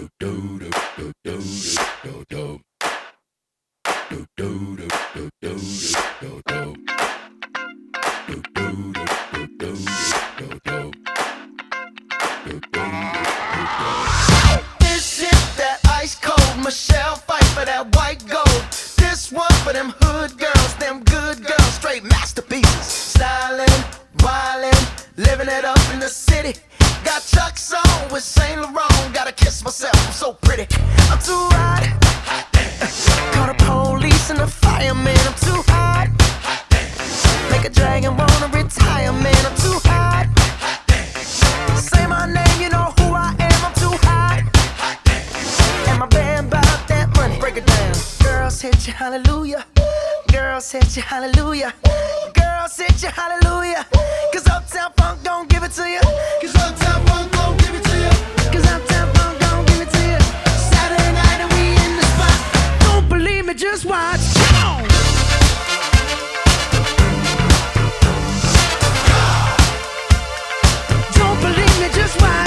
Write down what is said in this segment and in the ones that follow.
This shit that ice cold Michelle fight for that white gold. This one for them hood girls, them good girls, straight masterpieces. Stylin', wildin', living it up in the city. Got Chuck's on with Saint Laurent. Gotta kiss myself, I'm so pretty. I'm too hot. Call the police and the fireman. I'm too hot. Make a dragon wanna retire, man. I'm too hot. Say my name, you know who I am. I'm too hot. And my band bout that money. Break it down. Girls hit you, hallelujah. Girls hit you, hallelujah. Girls hit you, hallelujah. Cause Uptown Funk don't give it to you. Cause Uptown Funk don't give it to you. Cause Uptown Funk don't give it to you. Saturday night and we in the spot. Don't believe me, just watch. Come on. Don't believe me, just watch.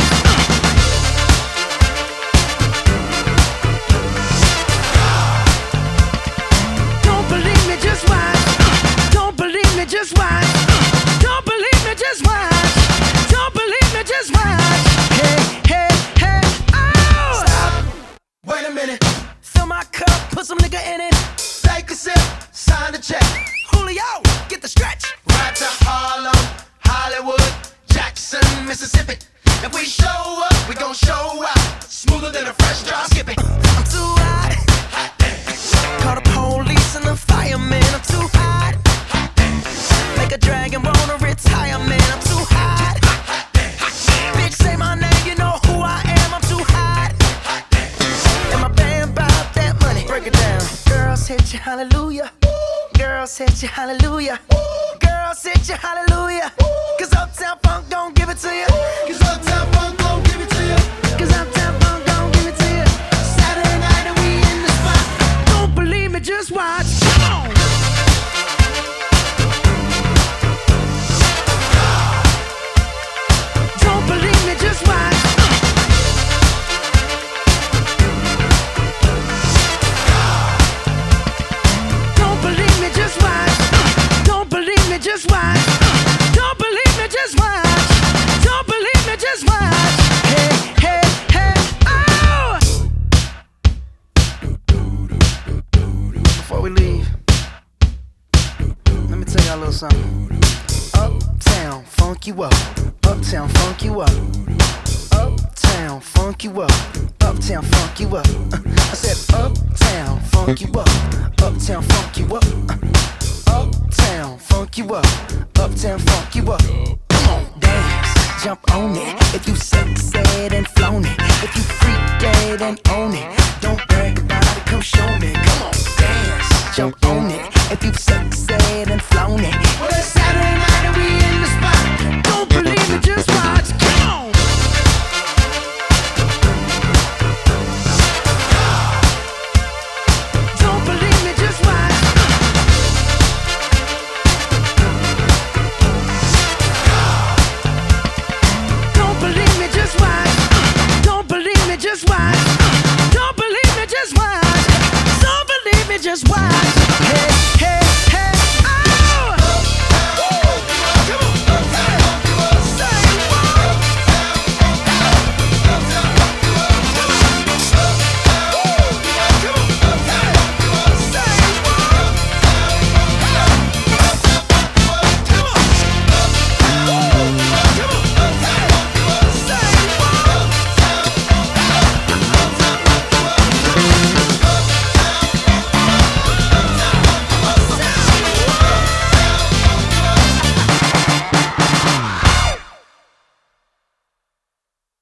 Don't believe me, just watch. Don't believe me, just watch. Don't believe me, just watch. Don't believe me, just watch. Hey, hey, hey, oh! Stop. Wait a minute. Fill my cup, put some nigga in it. Take a sip, sign the check. Julio, get the stretch. Right to Harlem, Hollywood, Jackson, Mississippi. If we show up, we gon' show out. Smoother than a fresh drop skipping. I'm too hot. Call the police and the fireman. I'm too hot. Make a dragon wanna retire, man. I'm too hot. Bitch, say my name, you know who I am. I'm too hot. And my band bout that money. Break it down. Girls hit you, hallelujah. Girls hit you, hallelujah. Girls hit you, hallelujah. Cause Uptown Funk don't give it to you. Cause Uptown Funk don't give it to you. Cause Uptown Funk don't give it to you. Saturday night and we in the spot. Don't believe me, just watch. Come on. Don't believe me, just watch. Don't believe me, just watch. Don't believe me, just watch. Don't believe me, just watch. Don't believe me, just watch. Hey, hey, hey, oh! Before we leave, let me tell y'all a little something. Uptown, funk you up. Uptown, funk you up. Uptown, funk you up. Uptown, funk you up. I said uptown, funk you up. Uptown, funk you up. Uptown, funk you up. Uptown, funk you up. Come on, dance, jump on it. If you suck, said and flown it. If you freak dead and own it.